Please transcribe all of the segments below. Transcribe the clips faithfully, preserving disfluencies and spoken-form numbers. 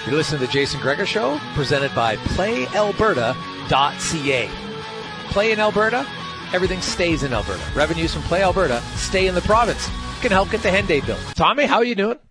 You listen to the Jason Gregor Show, presented by play alberta dot c a. Play in Alberta, everything stays in Alberta. Revenues from Play Alberta stay in the province. Can help get the hen day built. Tommy, how are you doing?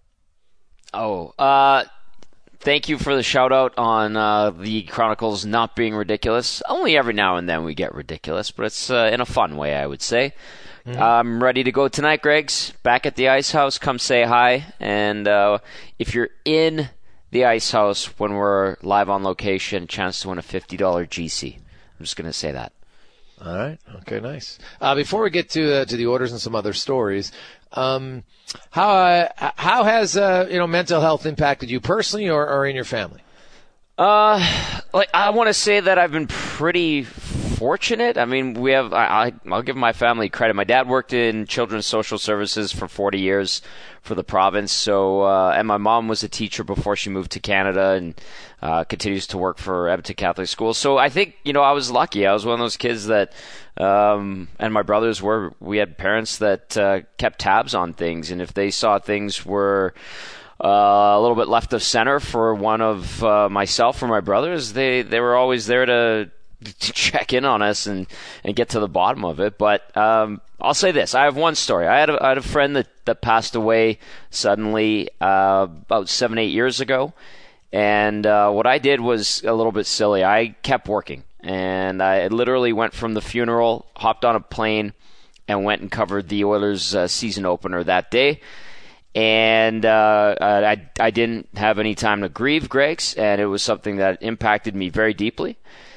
Oh, uh, thank you for the shout out on uh, the Chronicles not being ridiculous. Only every now and then we get ridiculous, but it's uh, in a fun way, I would say. Mm-hmm. I'm ready to go tonight, Greg's. Back at the Ice House, come say hi. And uh, if you're in the Ice House when we're live on location, chance to win a fifty dollars G C. I'm just going to say that. All right. Okay, nice. Uh, before we get to uh, to the orders and some other stories, um, how uh, how has uh, you know mental health impacted you personally or, or in your family? Uh, like I want to say that I've been pretty fortunate. I mean, we have. I, I I'll give my family credit. My dad worked in children's social services for forty years for the province. So, uh, and my mom was a teacher before she moved to Canada and uh, continues to work for Edmonton Catholic School. So I think, you know, I was lucky. I was one of those kids that, um, and my brothers were, we had parents that uh, kept tabs on things. And if they saw things were uh, a little bit left of center for one of uh, myself or my brothers, they, they were always there to, to check in on us and, and get to the bottom of it. But um, I'll say this. I have one story. I had a, I had a friend that, that passed away suddenly uh, about seven, eight years ago. And uh, what I did was a little bit silly. I kept working. And I literally went from the funeral, hopped on a plane, and went and covered the Oilers' uh, season opener that day. And uh, I, I didn't have any time to grieve, Greg's, and it was something that impacted me very deeply.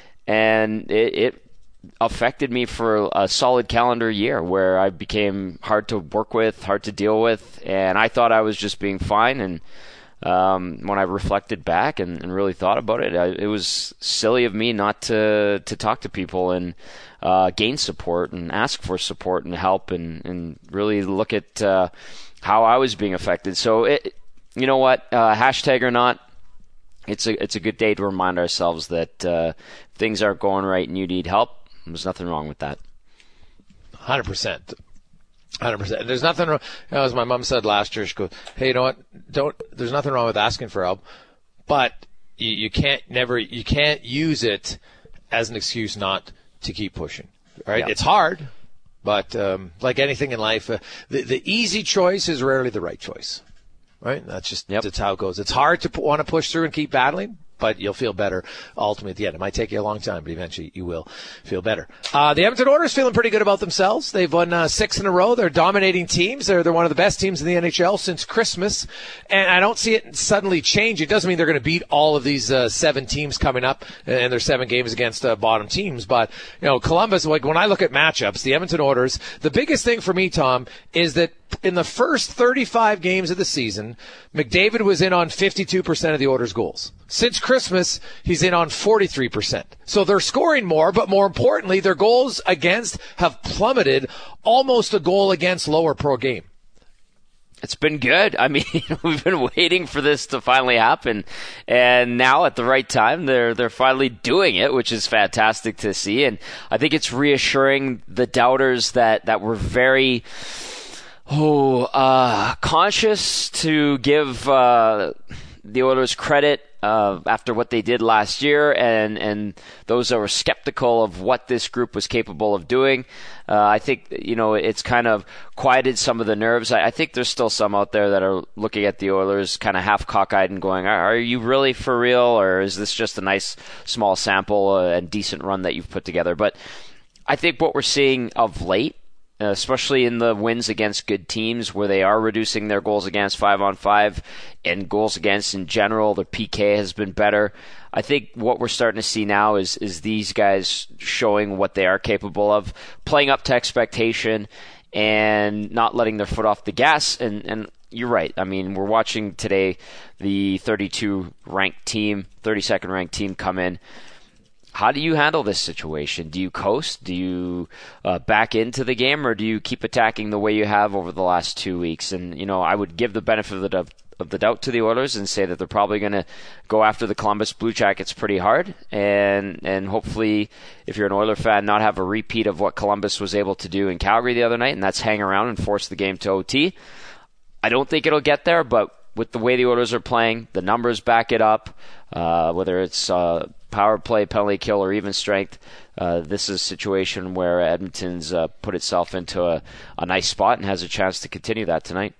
And it, it affected me for a solid calendar year where I became hard to work with, hard to deal with, and I thought I was just being fine. And um, when I reflected back and, and really thought about it, I, it was silly of me not to, to talk to people and uh, gain support and ask for support and help and, and really look at uh, how I was being affected. So, it, you know what, uh, hashtag or not, It's a it's a good day to remind ourselves that uh, things aren't going right and you need help. There's nothing wrong with that. one hundred percent. one hundred percent. There's nothing wrong. You know, as my mom said last year, she goes, hey, you know what? Don't. There's nothing wrong with asking for help, but you, you can't never you can't use it as an excuse not to keep pushing. Right? Yeah. It's hard, but um, like anything in life, uh, the the easy choice is rarely the right choice. Right? That's just yep. that's how it goes. It's hard to p- want to push through and keep battling, but you'll feel better ultimately at the end. It might take you a long time, but eventually you will feel better. Uh, the Edmonton Oilers feeling pretty good about themselves. They've won uh, six in a row. They're dominating teams. They're they're one of the best teams in the N H L since Christmas, and I don't see it suddenly change. It doesn't mean they're going to beat all of these uh, seven teams coming up, and there's seven games against uh, bottom teams. But you know, Columbus. Like when I look at matchups, the Edmonton Oilers. The biggest thing for me, Tom, is that in the first thirty-five games of the season, McDavid was in on fifty-two percent of the Oilers' goals. Since Christmas, he's in on forty-three percent. So they're scoring more, but more importantly, their goals against have plummeted almost a goal against lower per game. It's been good. I mean, we've been waiting for this to finally happen, and now at the right time, they're they're finally doing it, which is fantastic to see. And I think it's reassuring the doubters that, that were very oh uh, conscious to give uh, the Oilers credit uh, after what they did last year, and, and those that were skeptical of what this group was capable of doing. Uh, I think, you know, it's kind of quieted some of the nerves. I, I think there's still some out there that are looking at the Oilers kind of half cockeyed and going, are, are you really for real, or is this just a nice small sample uh, and decent run that you've put together? But I think what we're seeing of late, especially in the wins against good teams where they are reducing their goals against five on five and goals against in general, their P K has been better. I think what we're starting to see now is is these guys showing what they are capable of, playing up to expectation and not letting their foot off the gas. And, and you're right. I mean, we're watching today the thirty-two ranked team, thirty-second ranked team come in. How do you handle this situation? Do you coast? Do you uh, back into the game, or do you keep attacking the way you have over the last two weeks? And, you know, I would give the benefit of the, of, of the doubt to the Oilers and say that they're probably going to go after the Columbus Blue Jackets pretty hard, and and hopefully, if you're an Oiler fan, not have a repeat of what Columbus was able to do in Calgary the other night, and that's hang around and force the game to O T. I don't think it'll get there, but with the way the Oilers are playing, the numbers back it up, uh, whether it's uh, power play, penalty kill, or even strength. Uh, this is a situation where Edmonton's uh, put itself into a, a nice spot and has a chance to continue that tonight.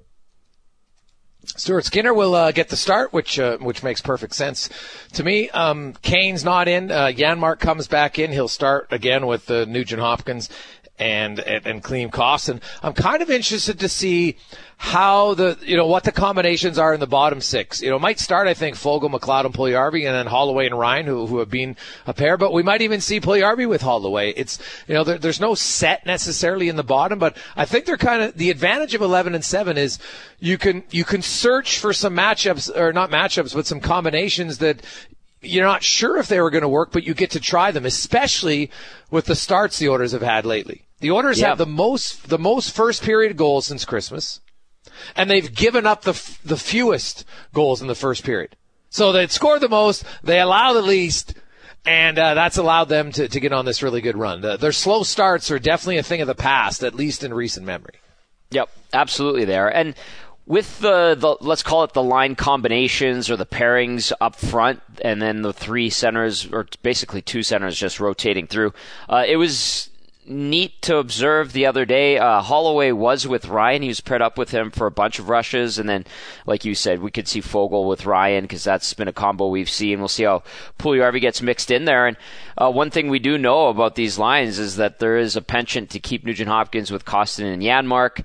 Stuart Skinner will uh, get the start, which uh, which makes perfect sense to me. Um, Kane's not in. Uh, Janmark comes back in. He'll start again with uh, Nugent Hopkins and and, and Klim Kostin. I'm kind of interested to see how the you know what the combinations are in the bottom six. You know, might start I think Foegele, McLeod, and Puljujarvi, and then Holloway and Ryan, who who have been a pair. But we might even see Puljujarvi with Holloway. It's you know there, there's no set necessarily in the bottom, but I think they're kind of the advantage of eleven and seven is you can you can search for some matchups or not matchups, but some combinations that you're not sure if they were going to work, but you get to try them, especially with the starts the Oilers have had lately. The Oilers yeah. have the most the most first period goals since Christmas, and they've given up the the fewest goals in the first period. So they score the most, they allow the least, and uh, that's allowed them to, to get on this really good run. The, their slow starts are definitely a thing of the past, at least in recent memory. Yep, absolutely there. And with the, the, let's call it the line combinations or the pairings up front, and then the three centers, or basically two centers just rotating through, uh, it was neat to observe the other day. Uh, Holloway was with Ryan. He was paired up with him for a bunch of rushes, and then, like you said, we could see Foegele with Ryan because that's been a combo we've seen. We'll see how Puljujarvi gets mixed in there. And uh, one thing we do know about these lines is that there is a penchant to keep Nugent Hopkins with Kostin and Janmark,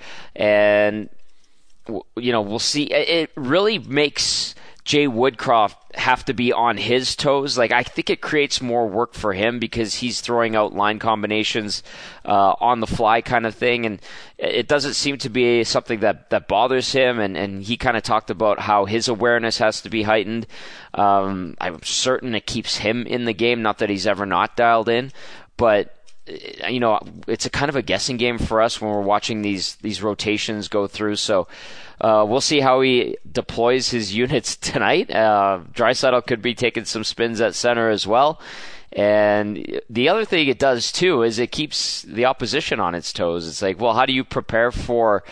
and you know, we'll see. It really makes Jay Woodcroft have to be on his toes. Like, I think it creates more work for him because he's throwing out line combinations uh, on the fly kind of thing, and it doesn't seem to be something that, that bothers him, and, and he kind of talked about how his awareness has to be heightened. Um, I'm certain it keeps him in the game, not that he's ever not dialed in, but you know, it's a kind of a guessing game for us when we're watching these these rotations go through. So uh, we'll see how he deploys his units tonight. Uh, Draisaitl could be taking some spins at center as well. And the other thing it does too is it keeps the opposition on its toes. It's like, well, how do you prepare for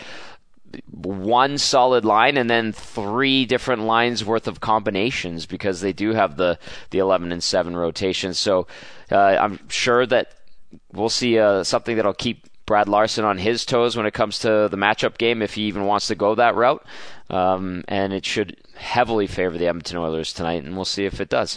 one solid line and then three different lines worth of combinations, because they do have the the eleven and seven rotation. So uh, I'm sure that we'll see uh, something that'll keep Brad Larson on his toes when it comes to the matchup game, if he even wants to go that route. Um, and it should heavily favor the Edmonton Oilers tonight, and we'll see if it does.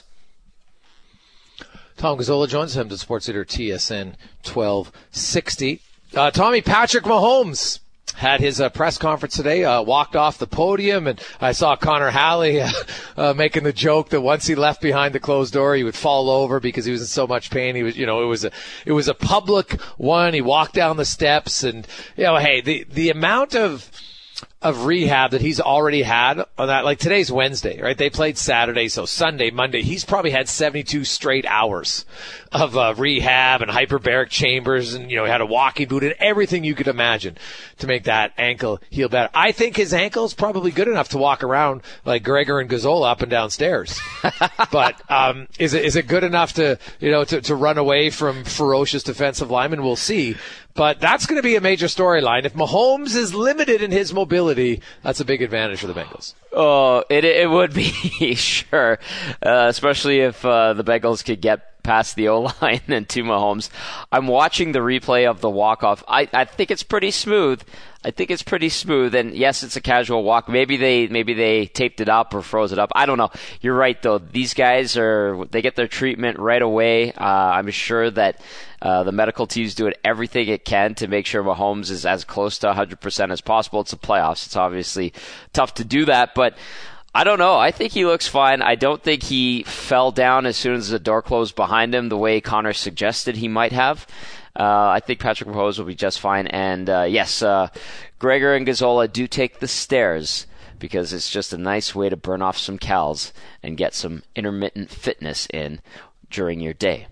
Tom Gazzola joins him to Sports Leader T S N twelve sixty. Uh, Tommy, Patrick Mahomes had his uh, press conference today, uh, walked off the podium, and I saw Connor Halley uh, uh, making the joke that once he left behind the closed door, he would fall over because he was in so much pain. He was, you know, it was a, it was a public one. He walked down the steps, and you know, hey, the the amount of of rehab that he's already had on that, like today's Wednesday, right? They played Saturday, so Sunday, Monday, he's probably had seventy-two straight hours of uh, rehab and hyperbaric chambers, and, you know, he had a walking boot and everything you could imagine to make that ankle heal better. I think his ankle's probably good enough to walk around like Gregor and Gazzola up and down stairs. But um, is it is it good enough to, you know, to, to run away from ferocious defensive linemen? We'll see. But that's going to be a major storyline. If Mahomes is limited in his mobility, that's a big advantage for the Bengals. Oh, it it would be, sure. Uh, especially if uh, the Bengals could get past the O-line and to Mahomes. I'm watching the replay of the walk-off. I, I think it's pretty smooth. I think it's pretty smooth, and yes, it's a casual walk. Maybe they maybe they taped it up or froze it up. I don't know. You're right, though. These guys are they get their treatment right away. Uh, I'm sure that uh, the medical team's doing everything it can to make sure Mahomes is as close to one hundred percent as possible. It's the playoffs. It's obviously tough to do that, but I don't know. I think he looks fine. I don't think he fell down as soon as the door closed behind him the way Connor suggested he might have. Uh, I think Patrick Mahomes will be just fine. And, uh, yes, uh, Gregor and Gazzola do take the stairs because it's just a nice way to burn off some calories and get some intermittent fitness in during your day.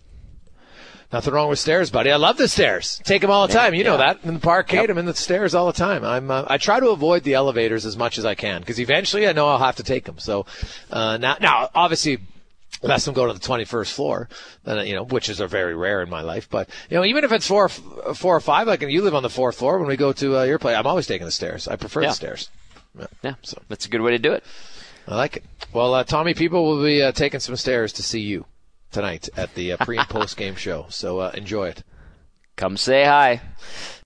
Nothing wrong with stairs, buddy. I love the stairs. Take them all the time. You know yeah. that. In the parkade, yep. I'm in the stairs all the time. I'm. Uh, I try to avoid the elevators as much as I can because eventually I know I'll have to take them. So uh, now, now, obviously, unless I'm going to the twenty-first floor, then, you know, which is are very rare in my life. But, you know, even if it's four, four or five, like you live on the fourth floor when we go to uh, your place, I'm always taking the stairs. I prefer yeah. the stairs. Yeah. Yeah, so that's a good way to do it. I like it. Well, uh, Tommy, people will be uh, taking some stairs to see you tonight at the uh, pre and post game show. So uh, enjoy it. Come say hi.